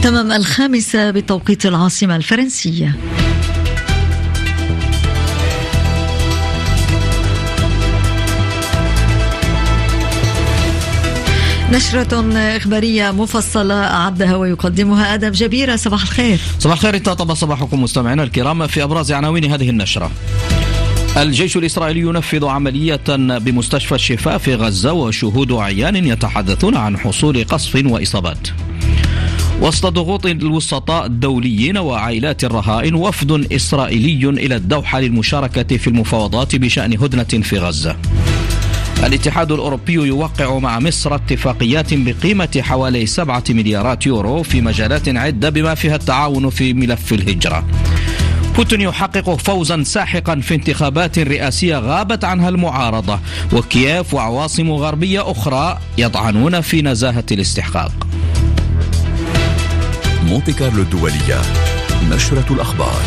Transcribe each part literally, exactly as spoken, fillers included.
تمام الخامسة بتوقيت العاصمة الفرنسية. نشرة إخبارية مفصلة أعدها ويقدمها آدم جبيرة. صباح الخير. صباح الخير، طاب صباحكم مستمعينا الكرام. في أبرز عناوين هذه النشرة: الجيش الإسرائيلي ينفذ عملية بمستشفى الشفاء في غزة وشهود عيان يتحدثون عن حصول قصف وإصابات. وسط ضغوط الوسطاء الدوليين وعائلات الرهائن، وفد إسرائيلي إلى الدوحة للمشاركة في المفاوضات بشأن هدنة في غزة. الاتحاد الأوروبي يوقع مع مصر اتفاقيات بقيمة حوالي سبعة مليارات يورو في مجالات عدة بما فيها التعاون في ملف الهجرة. بوتين يحقق فوزا ساحقا في انتخابات رئاسية غابت عنها المعارضة، وكييف وعواصم غربية أخرى يطعنون في نزاهة الاستحقاق. مونتي كارلو الدولية، نشرة الأخبار.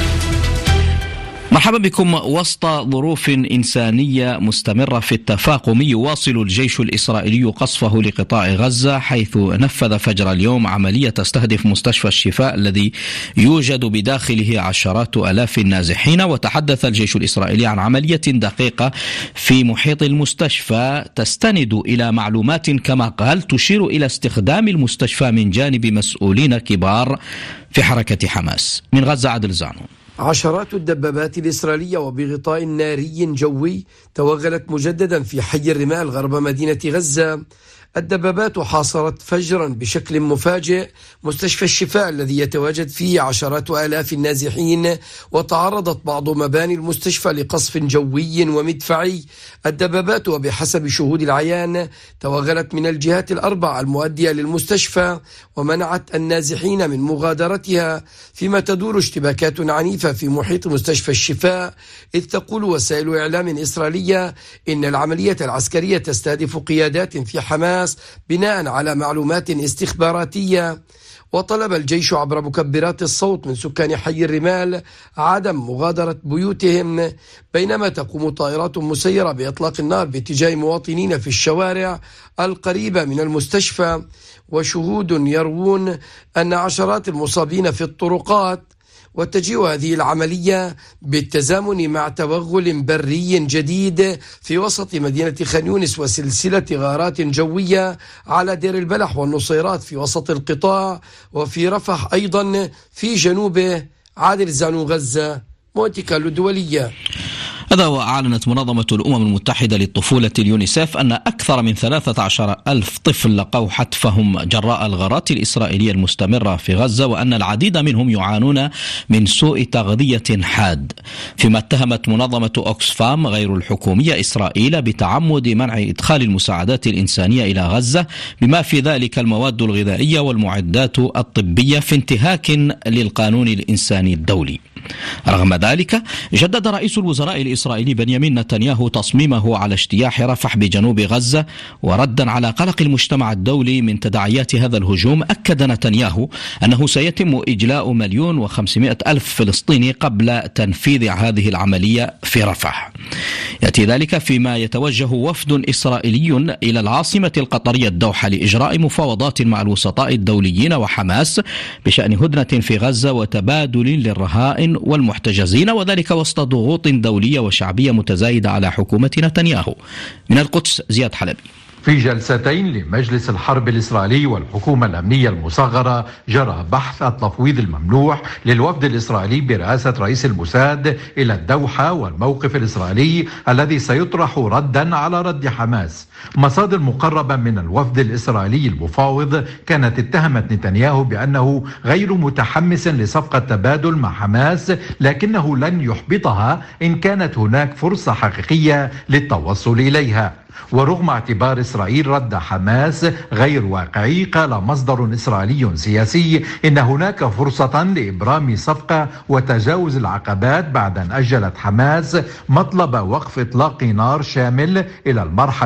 مرحبا بكم. وسط ظروف إنسانية مستمرة في التفاقم، يواصل الجيش الإسرائيلي قصفه لقطاع غزة، حيث نفذ فجر اليوم عملية تستهدف مستشفى الشفاء الذي يوجد بداخله عشرات آلاف النازحين. وتحدث الجيش الإسرائيلي عن عملية دقيقة في محيط المستشفى تستند إلى معلومات كما قال تشير إلى استخدام المستشفى من جانب مسؤولين كبار في حركة حماس. من غزة عادل زعنون. عشرات الدبابات الإسرائيلية وبغطاء ناري جوي توغلت مجددا في حي الرمال غرب مدينة غزة. الدبابات حاصرت فجرا بشكل مفاجئ مستشفى الشفاء الذي يتواجد فيه عشرات آلاف النازحين، وتعرضت بعض مباني المستشفى لقصف جوي ومدفعي. الدبابات وبحسب شهود العيان توغلت من الجهات الأربع المؤدية للمستشفى ومنعت النازحين من مغادرتها، فيما تدور اشتباكات عنيفة في محيط مستشفى الشفاء، إذ تقول وسائل إعلام إسرائيلية إن العملية العسكرية تستهدف قيادات في حماس بناء على معلومات استخباراتية. وطلب الجيش عبر مكبرات الصوت من سكان حي الرمال عدم مغادرة بيوتهم، بينما تقوم طائرات مسيرة بإطلاق النار باتجاه مواطنين في الشوارع القريبة من المستشفى. وشهود يروون أن عشرات المصابين في الطرقات. وتجيء هذه العملية بالتزامن مع توغل بري جديد في وسط مدينة خان يونس وسلسلة غارات جوية على دير البلح والنصيرات في وسط القطاع، وفي رفح أيضا في جنوبه. عادل زعنون، غزة، مونتي كارلو الدولية. هذا وأعلنت منظمة الأمم المتحدة للطفولة اليونيسيف أن أكثر من ثلاثة عشر ألف طفل لقوا حتفهم جراء الغارات الإسرائيلية المستمرة في غزة، وأن العديد منهم يعانون من سوء تغذية حاد. فيما اتهمت منظمة أوكسفام غير الحكومية إسرائيل بتعمد منع إدخال المساعدات الإنسانية إلى غزة بما في ذلك المواد الغذائية والمعدات الطبية في انتهاك للقانون الإنساني الدولي. رغم ذلك جدد رئيس الوزراء الإسرائيلي بنيامين نتنياهو تصميمه على اجتياح رفح بجنوب غزة، وردا على قلق المجتمع الدولي من تداعيات هذا الهجوم. أكد نتنياهو أنه سيتم إجلاء مليون وخمسمائة ألف فلسطيني قبل تنفيذ هذه العملية في رفح. يأتي ذلك فيما يتوجه وفد إسرائيلي إلى العاصمة القطرية الدوحة لإجراء مفاوضات مع الوسطاء الدوليين وحماس بشأن هدنة في غزة وتبادل للرهائن والمحتجزين، وذلك وسط ضغوط دولية وشعبية متزايدة على حكومة نتنياهو. من القدس زياد حلبي. في جلستين لمجلس الحرب الإسرائيلي والحكومة الأمنية المصغرة جرى بحث التفويض الممنوح للوفد الإسرائيلي برئاسة رئيس الموساد إلى الدوحة، والموقف الإسرائيلي الذي سيطرح ردا على رد حماس. مصادر مقربة من الوفد الإسرائيلي المفاوض كانت اتهمت نتنياهو بأنه غير متحمس لصفقة تبادل مع حماس، لكنه لن يحبطها إن كانت هناك فرصة حقيقية للتوصل إليها. ورغم اعتبار إسرائيل رد حماس غير واقعي، قال مصدر إسرائيلي سياسي إن هناك فرصة لإبرام صفقة وتجاوز العقبات بعد أن أجلت حماس مطلب وقف إطلاق نار شامل إلى المرحلة الثالثة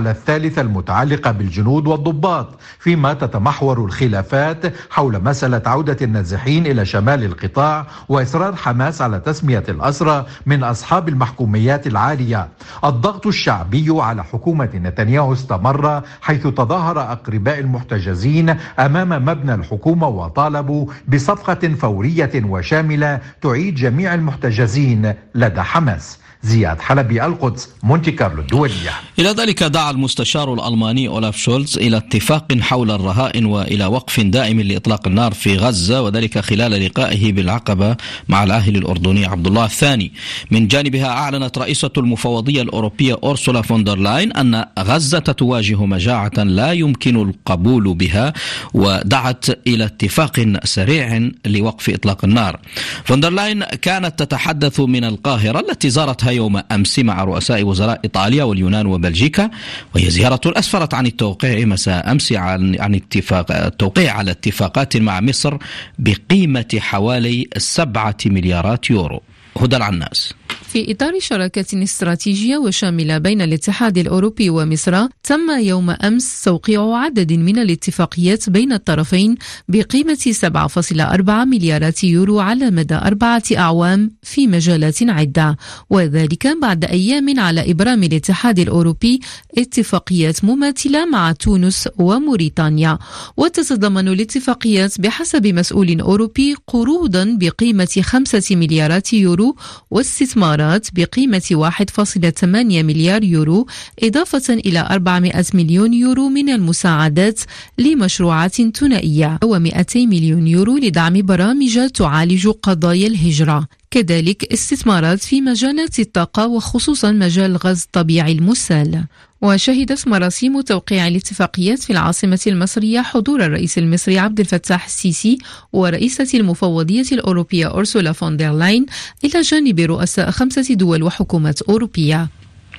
الثالثة المتعلقة بالجنود والضباط، فيما تتمحور الخلافات حول مسألة عودة النازحين إلى شمال القطاع وإصرار حماس على تسمية الأسرى من أصحاب المحكوميات العالية. الضغط الشعبي على حكومة نتنياهو استمر، حيث تظاهر أقرباء المحتجزين أمام مبنى الحكومة وطالبوا بصفقة فورية وشاملة تعيد جميع المحتجزين لدى حماس. زياد حلبي، القدس، مونتي كارلو الدولية. إلى ذلك دعا المستشار الألماني أولاف شولز إلى اتفاق حول الرهائن وإلى وقف دائم لإطلاق النار في غزة، وذلك خلال لقائه بالعقبة مع العاهل الأردني عبد الله الثاني. من جانبها أعلنت رئيسة المفوضية الأوروبية أورسولا فوندر لاين أن غزة تواجه مجاعة لا يمكن القبول بها، ودعت إلى اتفاق سريع لوقف إطلاق النار. فوندر لاين كانت تتحدث من القاهرة التي زارتها يوم أمس مع رؤساء وزراء إيطاليا واليونان وبلجيكا، وهي زيارة أسفرت عن التوقيع مساء أمس عن عن اتفاق التوقيع على اتفاقات مع مصر بقيمة حوالي سبعة مليارات يورو. هدى العناس. في إطار شراكة استراتيجية وشاملة بين الاتحاد الأوروبي ومصر، تم يوم أمس توقيع عدد من الاتفاقيات بين الطرفين بقيمة سبعة فاصلة أربعة مليارات يورو على مدى أربعة أعوام في مجالات عدة، وذلك بعد أيام على إبرام الاتحاد الأوروبي اتفاقيات مماثلة مع تونس وموريتانيا. وتتضمن الاتفاقيات بحسب مسؤول أوروبي قروضا بقيمة خمسة مليارات يورو واستثمارات بقيمة واحد فاصلة ثمانية مليار يورو، إضافة إلى أربعمائة مليون يورو من المساعدات لمشروعات ثنائية ومئتي مليون يورو لدعم برامج تعالج قضايا الهجرة. كذلك استثمارات في مجالات الطاقة وخصوصا مجال الغاز الطبيعي المسال. وشهدت مراسيم توقيع الاتفاقيات في العاصمة المصرية حضور الرئيس المصري عبد الفتاح السيسي ورئيسة المفوضية الأوروبية أورسولا فوندر لاين، إلى جانب رؤساء خمسة دول وحكومات أوروبية.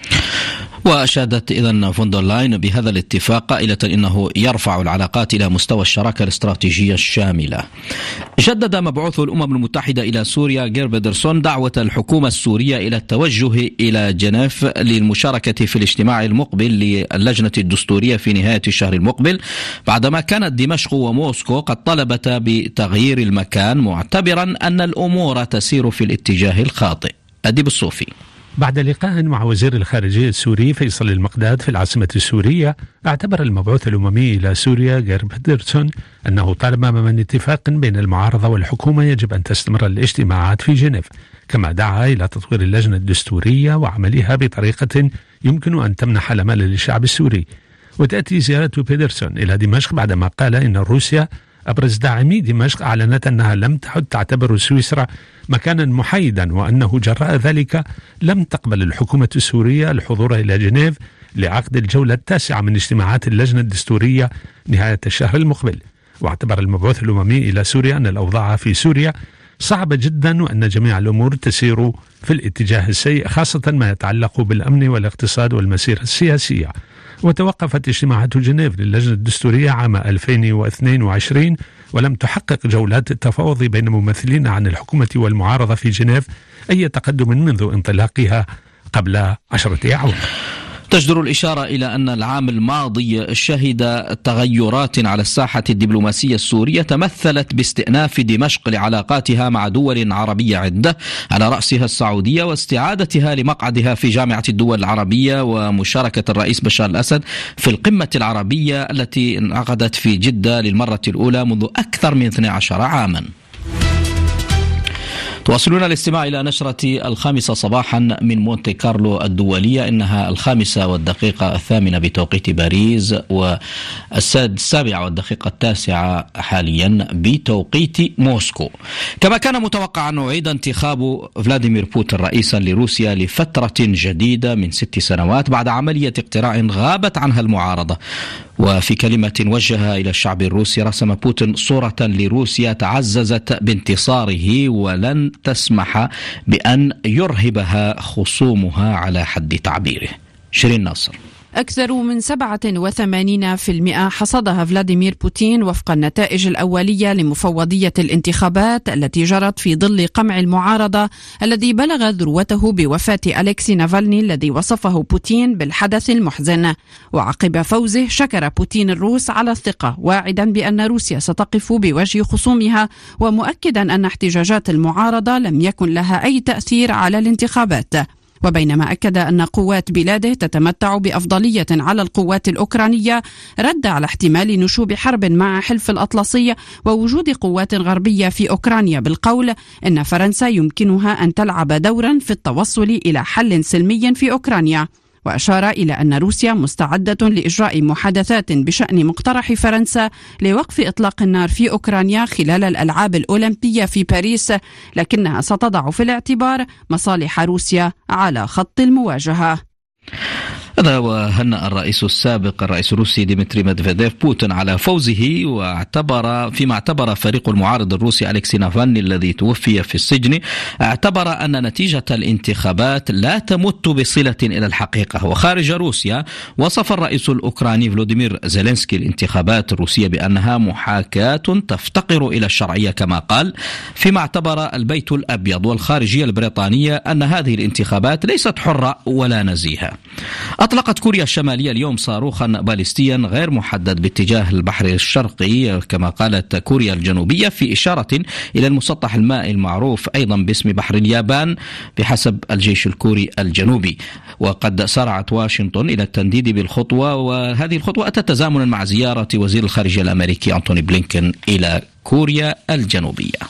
وأشادت إذن فوندر لاين بهذا الاتفاق، قائلة إنه يرفع العلاقات إلى مستوى الشراكة الاستراتيجية الشاملة. جدد مبعوث الأمم المتحدة إلى سوريا جير بيدرسون دعوة الحكومة السورية إلى التوجه إلى جنيف للمشاركة في الاجتماع المقبل للجنة الدستورية في نهاية الشهر المقبل، بعدما كانت دمشق وموسكو قد طلبتا بتغيير المكان، معتبرا أن الأمور تسير في الاتجاه الخاطئ. أديب الصوفي. بعد لقاء مع وزير الخارجية السوري فيصل المقداد في العاصمة السورية، اعتبر المبعوث الأممي إلى سوريا جير بيدرسون أنه طالما من اتفاق بين المعارضة والحكومة يجب أن تستمر الاجتماعات في جنيف، كما دعا إلى تطوير اللجنة الدستورية وعملها بطريقة يمكن أن تمنح الأمل للشعب السوري. وتأتي زيارة بيدرسون إلى دمشق بعدما قال إن روسيا أبرز داعمي دمشق أعلنت أنها لم تعد تعتبر سويسرا مكانا محايدا، وأنه جراء ذلك لم تقبل الحكومة السورية الحضور إلى جنيف لعقد الجولة التاسعة من اجتماعات اللجنة الدستورية نهاية الشهر المقبل. واعتبر المبعوث الأممي إلى سوريا أن الأوضاع في سوريا صعبة جدا، وأن جميع الأمور تسير في الاتجاه السيء، خاصة ما يتعلق بالأمن والاقتصاد والمسيرة السياسية. وتوقفت اجتماعات جنيف للجنة الدستورية عام ألفين واثنين وعشرين، ولم تحقق جولات التفاوض بين ممثلين عن الحكومة والمعارضة في جنيف أي تقدم منذ انطلاقها قبل عشرة أعوام. تجدر الإشارة إلى أن العام الماضي شهد تغيرات على الساحة الدبلوماسية السورية تمثلت باستئناف دمشق لعلاقاتها مع دول عربية عدة، على رأسها السعودية، واستعادتها لمقعدها في جامعة الدول العربية، ومشاركة الرئيس بشار الأسد في القمة العربية التي انعقدت في جدة للمرة الأولى منذ أكثر من اثني عشر عاما. تواصلون الاستماع إلى نشرة الخامسة صباحا من مونتي كارلو الدولية، إنها الخامسة والدقيقة الثامنة بتوقيت باريس، والسابعة والدقيقة التاسعة حاليا بتوقيت موسكو. كما كان متوقعا، أعيد انتخاب فلاديمير بوتين رئيسا لروسيا لفترة جديدة من ست سنوات بعد عملية اقتراع غابت عنها المعارضة. وفي كلمة وجهها إلى الشعب الروسي، رسم بوتين صورة لروسيا تعززت بانتصاره ولن تسمح بأن يرهبها خصومها على حد تعبيره. شيرين ناصر. أكثر من سبعة وثمانين بالمئة حصدها فلاديمير بوتين وفق النتائج الأولية لمفوضية الانتخابات التي جرت في ظل قمع المعارضة الذي بلغ ذروته بوفاة أليكسي نافالني الذي وصفه بوتين بالحدث المحزن. وعقب فوزه شكر بوتين الروس على الثقة، واعدا بأن روسيا ستقف بوجه خصومها، ومؤكدا أن احتجاجات المعارضة لم يكن لها أي تأثير على الانتخابات. وبينما أكد أن قوات بلاده تتمتع بأفضلية على القوات الأوكرانية، رد على احتمال نشوب حرب مع حلف الأطلسي ووجود قوات غربية في أوكرانيا بالقول إن فرنسا يمكنها أن تلعب دورا في التوصل إلى حل سلمي في أوكرانيا. وأشار إلى أن روسيا مستعدة لإجراء محادثات بشأن مقترح فرنسا لوقف إطلاق النار في أوكرانيا خلال الألعاب الأولمبية في باريس، لكنها ستضع في الاعتبار مصالح روسيا على خط المواجهة. هذا وهنأ الرئيس السابق الرئيس الروسي ديمتري ميدفيديف بوتين على فوزه، واعتبر فيما اعتبر فريق المعارض الروسي أليكسي نافالني الذي توفي في السجن، اعتبر أن نتيجة الانتخابات لا تمت بصلة إلى الحقيقة. وخارج روسيا وصف الرئيس الأوكراني فلوديمير زيلينسكي الانتخابات الروسية بأنها محاكاة تفتقر إلى الشرعية كما قال، فيما اعتبر البيت الأبيض والخارجية البريطانية أن هذه الانتخابات ليست حرة ولا نزيهة. أطلقت كوريا الشمالية اليوم صاروخا باليستيا غير محدد باتجاه البحر الشرقي كما قالت كوريا الجنوبية، في إشارة إلى المسطح المائي المعروف أيضا باسم بحر اليابان بحسب الجيش الكوري الجنوبي. وقد سارعت واشنطن إلى التنديد بالخطوة، وهذه الخطوة أتت تزامنا مع زيارة وزير الخارجية الأمريكي أنتوني بلينكن إلى كوريا الجنوبية.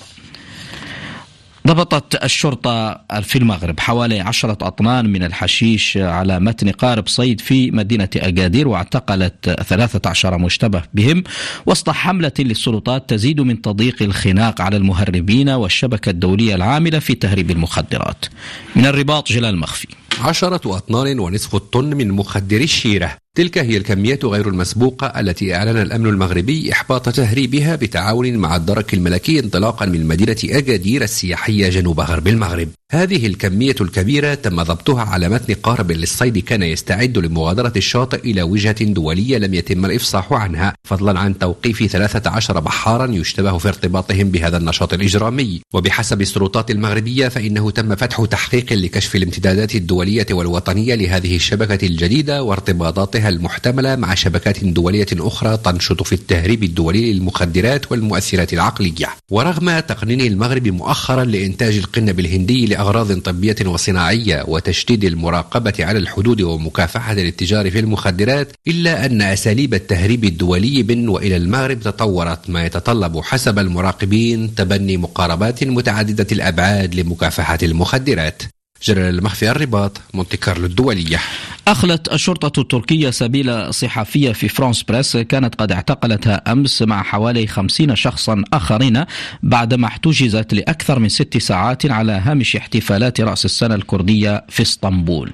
ضبطت الشرطة في المغرب حوالي عشرة أطنان من الحشيش على متن قارب صيد في مدينة أكادير، واعتقلت ثلاثة عشر مشتبه بهم وسط حملة للسلطات تزيد من تضييق الخناق على المهربين والشبكة الدولية العاملة في تهريب المخدرات. من الرباط جلال مخفي. عشرة أطنان ونصف الطن من مخدر الشيرة، تلك هي الكميات غير المسبوقة التي أعلن الأمن المغربي إحباط تهريبها بتعاون مع الدرك الملكي انطلاقا من مدينة أكادير السياحية جنوب غرب المغرب. هذه الكمية الكبيرة تم ضبطها على متن قارب للصيد كان يستعد لمغادرة الشاطئ إلى وجهة دولية لم يتم الإفصاح عنها، فضلا عن توقيف ثلاثة عشر بحارا يشتبه في ارتباطهم بهذا النشاط الإجرامي. وبحسب السلطات المغربية فإنه تم فتح تحقيق لكشف الامتدادات الدولية والوطنية لهذه الشبكة الجديدة وارتباطاتها المحتملة مع شبكات دولية أخرى تنشط في التهريب الدولي للمخدرات والمؤثرات العقلية. ورغم تقنين المغرب مؤخرا لإنتاج القنب الهندي لأغراض طبية وصناعية وتشديد المراقبة على الحدود ومكافحة الاتجار في المخدرات، إلا أن أساليب التهريب الدولي من وإلى المغرب تطورت، ما يتطلب حسب المراقبين تبني مقاربات متعددة الأبعاد لمكافحة المخدرات. جلال المخفي، الرباط، مونتي كارلو الدولية. أخلت الشرطة التركية سبيل صحفية في فرانس بريس كانت قد اعتقلتها أمس مع حوالي خمسين شخصا آخرين بعدما احتجزت لأكثر من ست ساعات على هامش احتفالات رأس السنة الكردية في اسطنبول.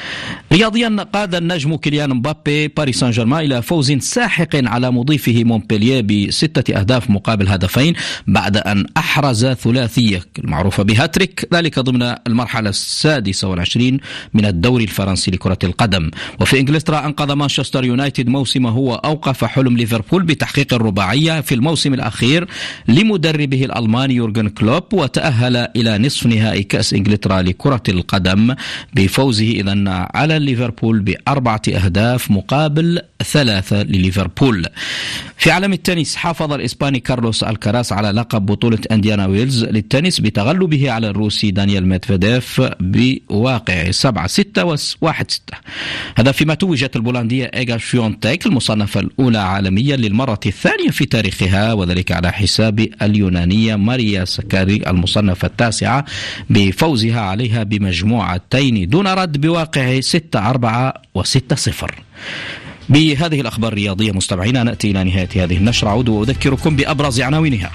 رياضيا، قاد النجم كيليان مبابي باريس سان جيرمان إلى فوز ساحق على مضيفه مونبلييه بستة أهداف مقابل هدفين بعد أن أحرز ثلاثية المعروفة بهاتريك، ذلك ضمن المرحلة السادسة والعشرين من الدوري الفرنسي لكرة القدم. وفي إنجلترا أنقذ مانشستر يونايتد موسمه وأوقف حلم ليفربول بتحقيق الرباعية في الموسم الأخير لمدربه الألماني يورغن كلوب، وتأهل إلى نصف نهائي كأس إنجلترا لكرة القدم بفوزه إذن على ليفربول بأربعة أهداف مقابل ثلاثة لليفربول. في عالم التنس، حافظ الإسباني كارلوس الكراس على لقب بطولة إنديانا ويلز للتنس بتغلبه على الروسي دانيال ميدفيديف بواقع سبعة ستة وواحد ستة. هذا فيما توجت البولندية إيغا شويونتيك المصنفة الأولى عالميا للمرة الثانية في تاريخها، وذلك على حساب اليونانية ماريا سكاري المصنفة التاسعة بفوزها عليها بمجموعتين دون رد بواقع ستة أربعة وستة صفر. بهذه الأخبار الرياضية مستمعينا نأتي إلى نهاية هذه النشرة. أعود وأذكركم بأبرز عناوينها.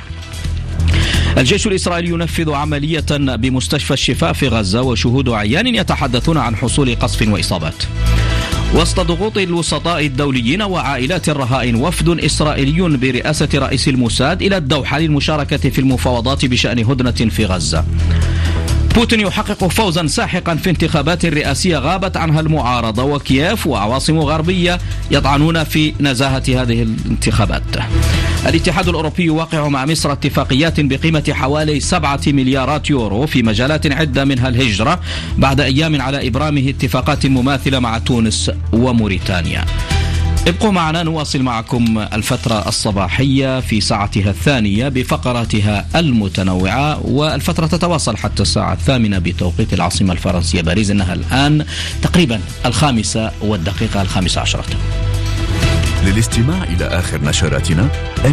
الجيش الإسرائيلي ينفذ عملية بمستشفى الشفاء في غزة وشهود عيان يتحدثون عن حصول قصف وإصابات. وسط ضغوط الوسطاء الدوليين وعائلات الرهائن، وفد إسرائيلي برئاسة رئيس الموساد إلى الدوحة للمشاركة في المفاوضات بشأن هدنة في غزة. بوتين يحقق فوزا ساحقا في انتخابات رئاسية غابت عنها المعارضة، وكييف وعواصم غربية يطعنون في نزاهة هذه الانتخابات. الاتحاد الأوروبي يوقع مع مصر اتفاقيات بقيمة حوالي سبعة مليارات يورو في مجالات عدة منها الهجرة، بعد أيام على إبرامه اتفاقات مماثلة مع تونس وموريتانيا. ابقوا معنا، نواصل معكم الفترة الصباحية في ساعتها الثانية بفقراتها المتنوعة، والفترة تتواصل حتى الساعة الثامنة بتوقيت العاصمة الفرنسية باريس. إنها الآن تقريبا الخامسة والدقيقة الخامسة عشرة. للاستماع إلى آخر نشراتنا